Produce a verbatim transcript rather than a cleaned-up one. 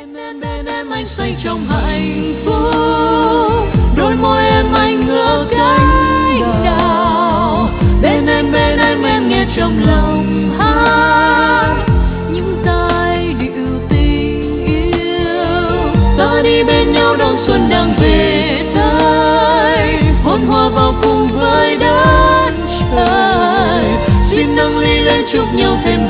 Bên bên em anh say trong hạnh phúc, đôi môi em anh ngỡ cánh đào. Bên em bên em em nghe trong lòng hát những giai điệu tình yêu. Ta đi bên nhau đón xuân đang về tới, hôn hoa vào cùng với đất trời. Xin nâng ly lên chúc nhau thêm